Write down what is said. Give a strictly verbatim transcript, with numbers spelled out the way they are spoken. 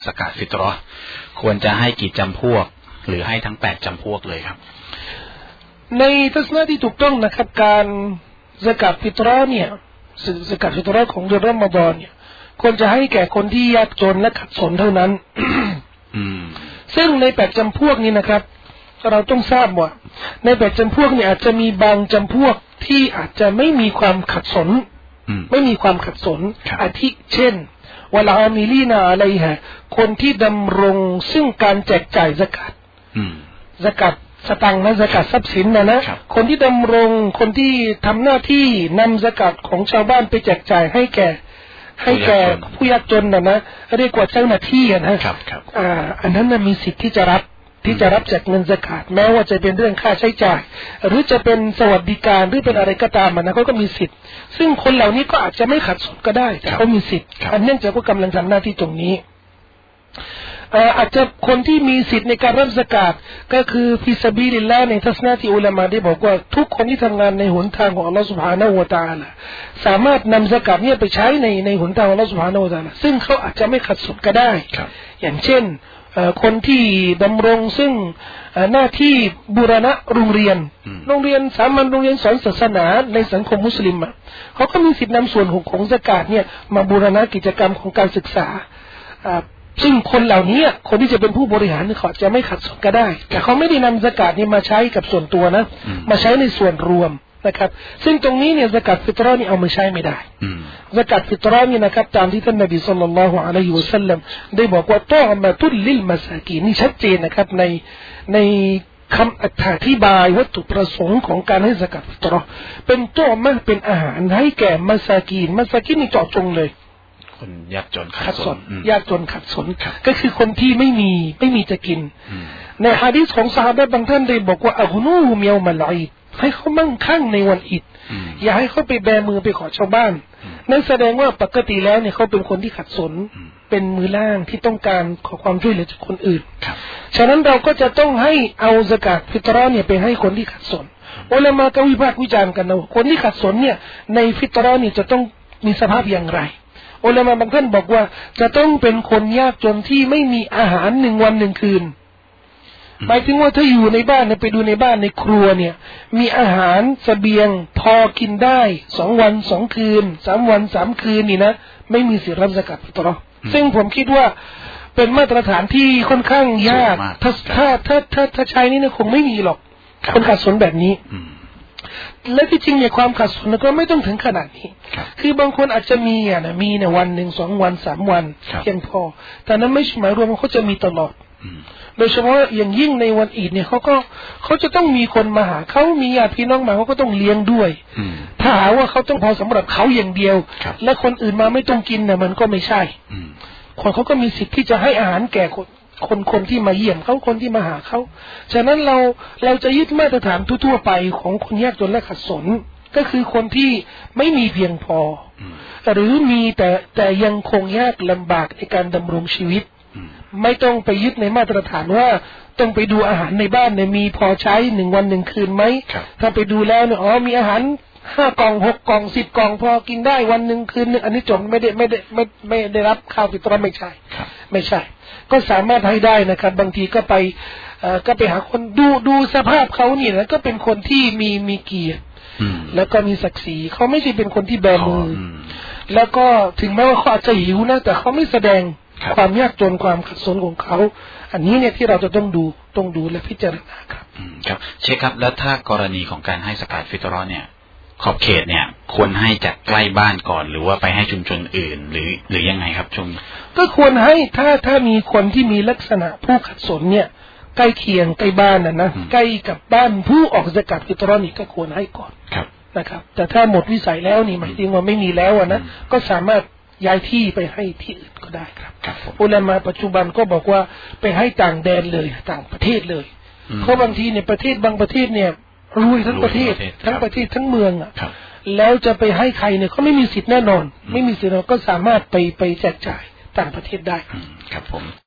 สกาตฟิตเราะห์ควรจะให้กี่จำพวกหรือให้ทั้งแปดจำพวกเลยครับในทัศนะที่ถูกต้องนะครับการสกาตฟิตเราะห์เนี่ยสกาตฟิตเราะห์ของเดือนรอมฎอนเนี่ยควรจะให้แก่คนที่ยากจนและขัดสนเท่านั้น ซึ่งในแปดจำพวกนี้นะครับเราต้องทราบว่าในแปดจำพวกเนี่ยอาจจะมีบางจำพวกที่อาจจะไม่มีความขัดสนไม่มีความขัดสนอาทิเช่นวะลาอามิลีนาอะลัยฮะคนที่ดำรงซึ่งการแจกจ่ายซะกาตซะกาตสตังค์นะซะกาตทรัพย์สินนะนะคนที่ดำรงคนที่ทำหน้าที่นำซะกาตของชาวบ้านไปแจกจ่ายให้แก่ให้แก่ผู้ยากจนนะนะเรียกว่าเจ้าหน้าที่นะครับอ่าอันนั้นนะมีสิทธิ์ที่จะรับที่จะรับจากเงินซะกาตแม้ว่าจะเป็นเรื่องค่าใช้จ่ายหรือจะเป็นสวัสดิการหรือเป็นอะไรก็ตามนะเขาก็มีสิทธิ์ซึ่งคนเหล่านี้ก็อาจจะไม่ขัดสนก็ได้แต่เขามีสิทธิ์อันเนื่องจากว่ากำลังทำหน้าที่ตรงนี้อาจจะคนที่มีสิทธิ์ในการรับซะกาตก็คือฟิซาบิลิลลาห์ในทัศนะที่อุลามะได้บอกว่าทุกคนที่ทำงานในหนทางของอัลลอฮฺซุบฮานะฮูวะตะอาลาสามารถนำซะกาตเนี่ยไปใช้ในในหนทางของอัลลอฮฺซุบฮานะฮูวะตะอาลาซึ่งเขาอาจจะไม่ขัดสนก็ได้อย่างเช่นคนที่ดำรงซึ่งหน้าที่บูรณะโรงเรียนโรงเรียนสามัญโรงเรียนสอนศาสนาในสังคมมุสลิมอ่ะเขาก็มีสิทธินำส่วนของของซะกาตเนี่ยมาบูรณะกิจกรรมของการศึกษาซึ่งคนเหล่านี้คนที่จะเป็นผู้บริหารเขาจะไม่ขัดสนก็ได้แต่เขาไม่ได้นำซะกาตนี่มาใช้กับส่วนตัวนะมาใช้ในส่วนรวมนะครับซึ่งตรงนี้เนี่ยซะกาตฟิตเราะห์นี่เอามาใช้ไม่ได้ซะกาตฟิตเราะห์นี่นะครับตามที่ท่านนบีศ็อลลัลลอฮุอะลัยฮิวะซัลลัมได้บอกว่าตอมะตุลลิลมะซากีนนี่ชัดเจนนะครับในในคำอธิบายวัตถุประสงค์ของการให้ซะกาตฟิตเราะห์เป็นตอมะเป็นอาหารให้แก่มะซากีนมะซากีนนี่เจาะจงเลยคนยากจนขัดสนยากจนขัดสนก็คือคนที่ไม่มีไม่มีจะกินในหะดีษของซอฮาบะห์บางท่านได้บอกว่าอัฆนูฮุมยอมัลอีดให้เขามั่งคั่งในวันอิดอย่าให้เขาไปแบมือไปขอชาวบ้านนั่นแสดงว่าปกติแล้วเนี่ยเขาเป็นคนที่ขัดสนเป็นมือล่างที่ต้องการขอความช่วยเหลือจากคนอื่นฉะนั้นเราก็จะต้องให้เอาซะกาตฟิตเราะห์เนี่ยไปให้คนที่ขัดสนอุลามะก็วิพากษ์วิจารณ์กันนะคนที่ขัดสนเนี่ยในฟิตเราะห์นี่จะต้องมีสภาพอย่างไรอุลามะบางท่านบอกว่าจะต้องเป็นคนยากจนที่ไม่มีอาหารหนึ่งวันหนึ่งคืนหมายถึงว่าถ้าอยู่ในบ้านเนี่ยไปดูในบ้านในครัวเนี่ยมีอาหารเสบียงพอกินได้สองวันสองคืนสามวันสามคืนนี่นะไม่มีสิทธิ์รับซะกาตฟิตเราะห์ซึ่งผมคิดว่าเป็นมาตรฐานที่ค่อนข้างยากถ้าถ้าถ้าถ้าถ้าใช้นี่นะคงไม่มีหรอกคนขัดสนแบบนี้และที่จริงเนี่ยความขัดสนก็ไม่ต้องถึงขนาดนี้คือบางคนอาจจะมีอ่ะนะมีเนี่ยวันหนึ่งสองวันสามวันเพียงพอแต่นั้นไม่หมายรวมว่าเขาจะมีตลอดโดยเฉพาะอย่างยิ่งในวันอีดเนี่ยเขาก็เขาจะต้องมีคนมาหาเขามีญาติพี่น้องมาเขาก็ต้องเลี้ยงด้วยถ้าหาว่าเขาต้องพอสำหรับเขาอย่างเดียวและคนอื่นมาไม่ต้องกินเนี่ยมันก็ไม่ใช่คนเขาก็มีสิทธิ์ที่จะให้อาหารแก่คนคนคนที่มาเยี่ยมเขาคนที่มาหาเขาฉะนั้นเราเราจะยึดมาตรฐานทั่วๆไปของคนยากจนและขัดสนก็คือคนที่ไม่มีเพียงพอหรือมีแต่แต่ยังคงยากลำบากในการดำรงชีวิตไม่ต้องไปยึดในมาตรฐานว่าต้องไปดูอาหารในบ้านเนี่ยมีพอใช้หนึ่งวันหนึ่งคืนไหมถ้าไปดูแล้วเนี่ยอ๋อมีอาหารห้ากล่องหกกล่องสิบกล่องพอกินได้วันหนึ่งคืนนึงอันนี้จบไม่ได้ไม่ได้ไม่ไม่ได้รับข้าวฟิตเราะห์ไม่ใช่ไม่ใช่ก็สามารถให้ได้นะครับบางทีก็ไปเอ่อก็ไปหาคนดูดูสภาพเขาเนี่ยแล้วก็เป็นคนที่มีมีเกียรติแล้วก็มีศักดิ์ศรีเขาไม่ใช่เป็นคนที่แบมือแล้วก็ถึงแม้ว่าเขาอาจจะหิวนะแต่เขาไม่แสดงความยากจนความขัดสนของเขาอันนี้เนี่ยที่เราจะต้องดูต้องดูและพิจารณาครับครับเชคครับแล้วถ้ากรณีของการให้ซะกาตฟิตเราะห์เนี่ยขอบเขตเนี่ยควรให้จากใกล้บ้านก่อนหรือว่าไปให้ชุมชนอื่นหรือหรือยังไงครับชุมก็ควรให้ถ้าถ้ามีคนที่มีลักษณะผู้ขัดสนเนี่ยใกล้เคียงใกล้บ้านน่ะนะใกล้กับบ้านผู้ออกซะกาตฟิตเราะห์นี่ก็ควรให้ก่อนนะครับแต่ถ้าหมดวิสัยแล้วนี่หมายถึงว่าไม่มีแล้วนะก็สามารถย้ายที่ไปให้ที่อื่นก็ได้ครับอุลามะปัจจุบันก็บอกว่าไปให้ต่างแดนเลยต่างประเทศเลยเพราะบางทีเนี่ยประเทศบางประเทศเนี่ยรวยทั้งประเทศทั้งประเทศทั้งเมืองอ่ะแล้วจะไปให้ใครเนี่ยเขาไม่มีสิทธิ์แน่นอนไม่มีสิทธิ์เราก็สามารถไปไปแจกจ่ายต่างประเทศได้ครับผม